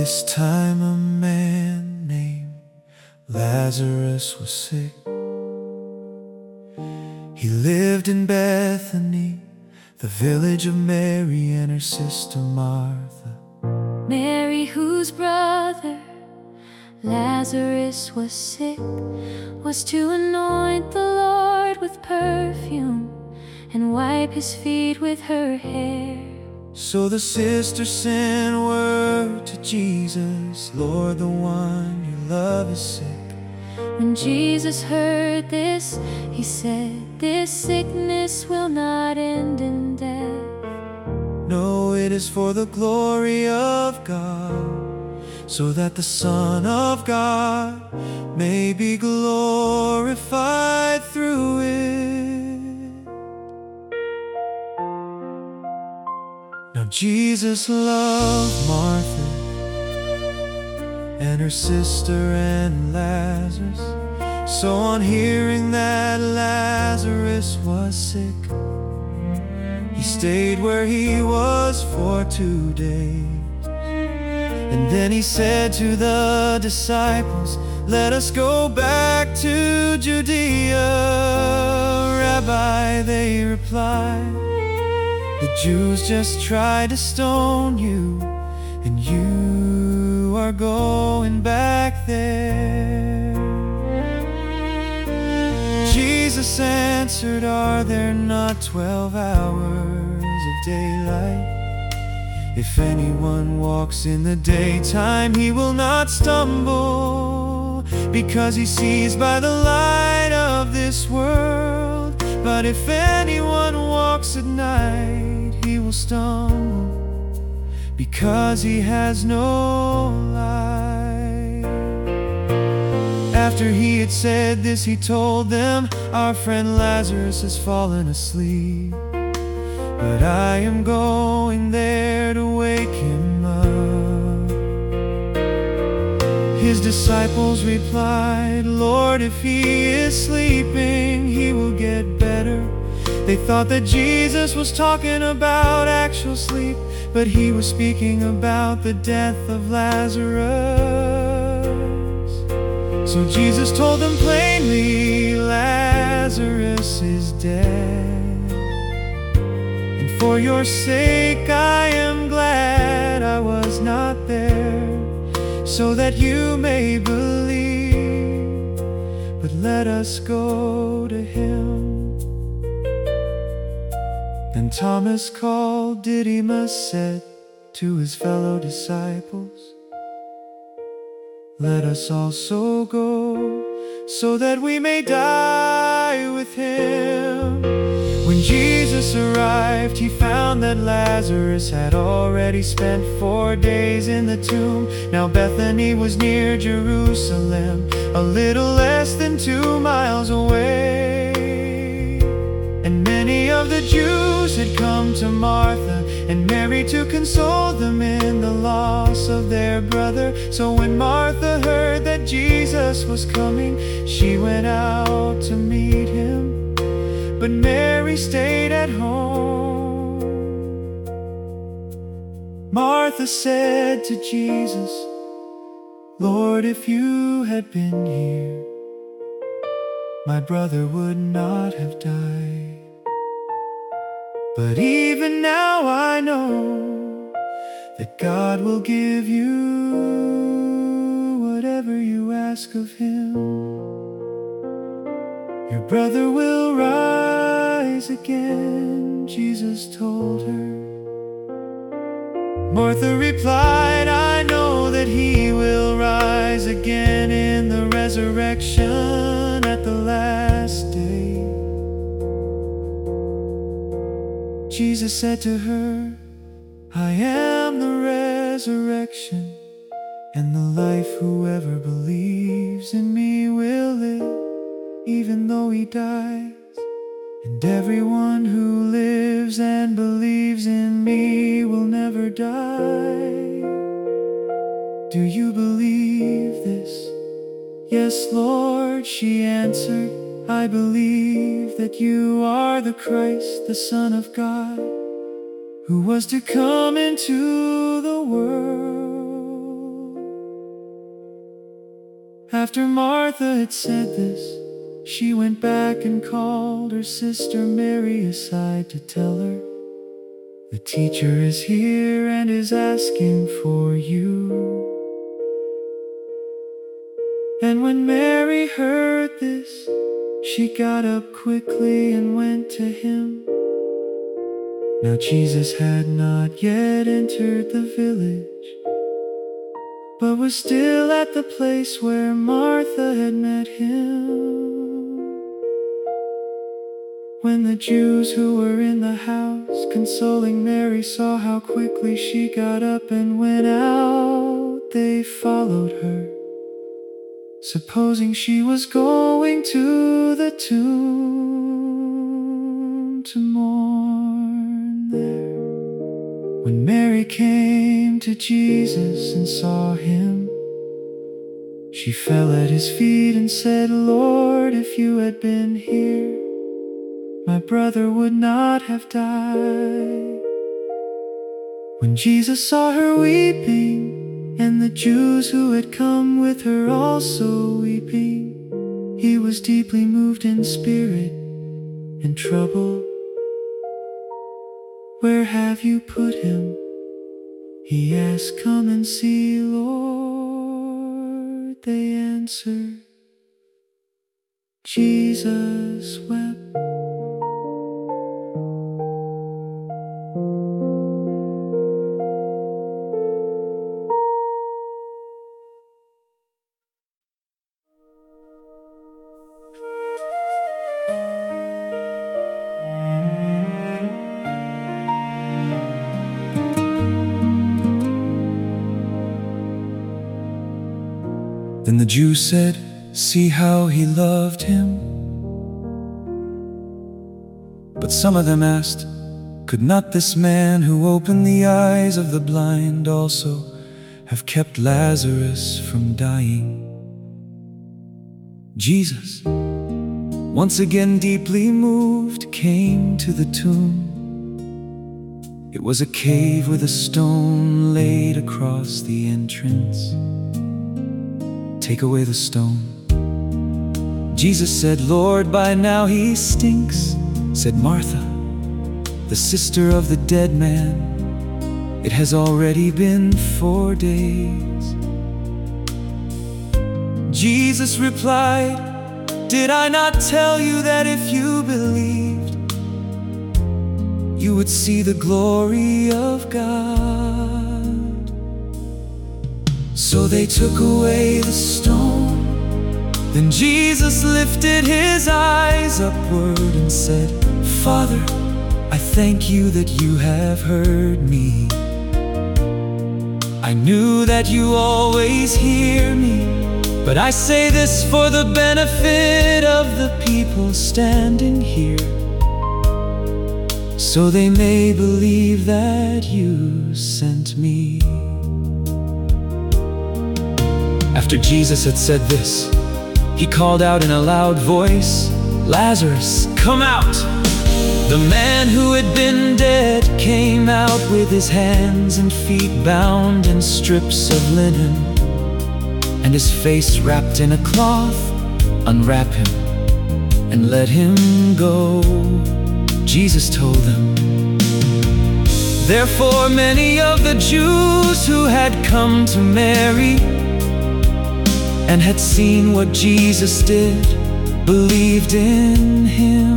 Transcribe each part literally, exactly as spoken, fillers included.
this time a man named Lazarus was sick. He lived in Bethany, the village of Mary and her sister Martha. Mary, whose brother Lazarus was sick, was to anoint the Lord with perfume and wipe his feet with her hair. So the sister sent word to Jesus, Lord, the one you love is sick. When Jesus heard this, he said, this sickness will not end in death. No, it is for the glory of God, so that the Son of God may be glorified through it. Now Jesus loved Martha and her sister and Lazarus. So on hearing that Lazarus was sick, he stayed where he was for two days. And then he said to the disciples, let us go back to Judea. Rabbi, they replied, the Jews just tried to stone you, and you are going back there. Jesus answered, are there not twelve hours of daylight? If anyone walks in the daytime, he will not stumble, because he sees by the light of this world. But if anyone walks at night, he will stumble, because he has no light. After he had said this, he told them, our friend Lazarus has fallen asleep, but I am going there to wake him up. His disciples replied, Lord, if he is sleeping, he will get better. They thought that Jesus was talking about actual sleep, but he was speaking about the death of Lazarus. So Jesus told them plainly, Lazarus is dead. And for your sake I am glad I was not there, so that you may believe. But let us go to him. Then Thomas, called Didymus, said to his fellow disciples, let us also go, so that we may die with him. When Jesus arrived, he found that Lazarus had already spent four days in the tomb. Now Bethany was near Jerusalem, a little less than two miles away. And many of the Jews had come to Martha and Mary to console them in the loss of their brother. So when Martha heard that Jesus was coming, she went out to meet him, but Mary stayed at home. Martha said to Jesus, Lord, if you had been here, my brother would not have died. But even now I know that God will give you whatever you ask of him. Your brother will rise again, Jesus told her. Martha replied, I know that he will rise again in the resurrection at the last day. Jesus said to her, I am the resurrection and the life. Whoever believes in me will live, even though he dies. And everyone who lives and believes in me will never die. Do you believe this? Yes, Lord, she answered, I believe that you are the Christ, the Son of God, who was to come into the world. After Martha had said this, she went back and called her sister Mary aside to tell her, "The teacher is here and is asking for you." And when Mary heard this, she got up quickly and went to him. Now Jesus had not yet entered the village, but was still at the place where Martha had met him. When the Jews who were in the house consoling Mary saw how quickly she got up and went out, they followed her, supposing she was going to the tomb to mourn there. When Mary came to Jesus and saw him, she fell at his feet and said, "Lord, if you had been here, my brother would not have died." When Jesus saw her weeping, and the Jews who had come with her also weeping, he was deeply moved in spirit and troubled. "Where have you put him?" he asked. "Come and see, Lord," they answered. Jesus wept. Then the Jews said, "See how he loved him." But some of them asked, "Could not this man who opened the eyes of the blind also have kept Lazarus from dying?" Jesus, once again deeply moved, came to the tomb. It was a cave with a stone laid across the entrance. "Take away the stone." Jesus said, "Lord, by now he stinks." Said Martha, the sister of the dead man, "It has already been four days." Jesus replied, "Did I not tell you that if you believed, you would see the glory of God?" So they took away the stone. Then Jesus lifted his eyes upward and said, "Father, I thank you that you have heard me. I knew that you always hear me, but I say this for the benefit of the people standing here, so they may believe that you sent me." After Jesus had said this, he called out in a loud voice, "Lazarus, come out!" The man who had been dead came out with his hands and feet bound in strips of linen, and his face wrapped in a cloth. "Unwrap him and let him go," Jesus told them. Therefore many of the Jews who had come to Mary and had seen what Jesus did believed in him.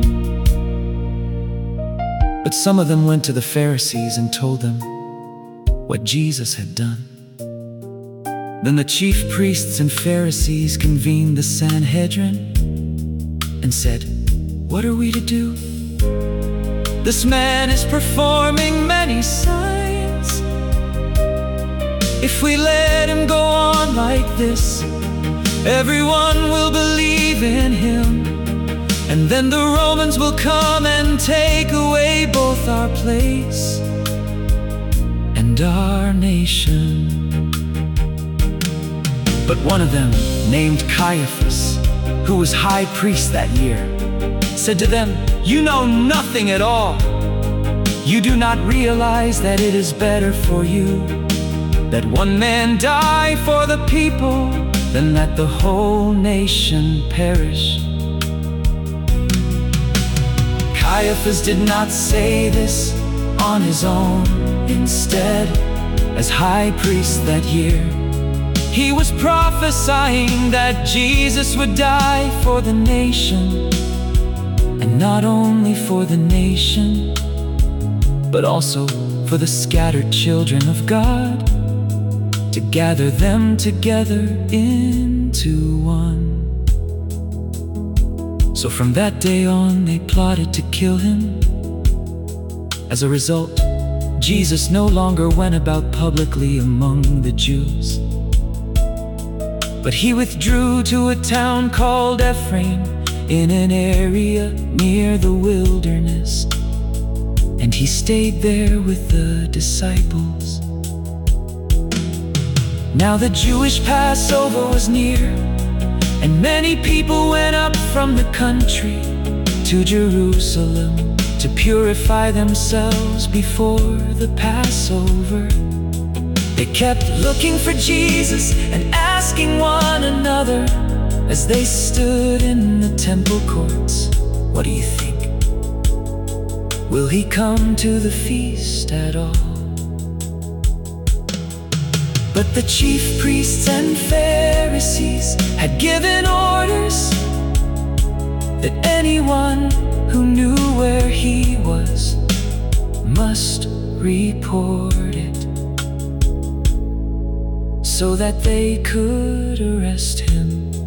But some of them went to the Pharisees and told them what Jesus had done. Then the chief priests and Pharisees convened the Sanhedrin and said, "What are we to do? This man is performing many signs. If we let him go on like this, everyone will believe in him, and then the Romans will come and take away both our place and our nation." But one of them, named Caiaphas, who was high priest that year, said to them, "You know nothing at all. You do not realize that it is better for you that one man die for the people than that the whole nation perish. Caiaphas did not say this on his own. Instead, as high priest that year, he was prophesying that Jesus would die for the nation. And not only for the nation, but also for the scattered children of God, to gather them together into one. So from that day on, they plotted to kill him. As a result, Jesus no longer went about publicly among the Jews, but he withdrew to a town called Ephraim, in an area near the wilderness, and he stayed there with the disciples. Now the Jewish Passover was near, and many people went up from the country to Jerusalem to purify themselves before the Passover. They kept looking for Jesus and asking one another as they stood in the temple courts, "What do you think? Will he come to the feast at all?" But the chief priests and Pharisees had given orders that anyone who knew where he was must report it, so that they could arrest him.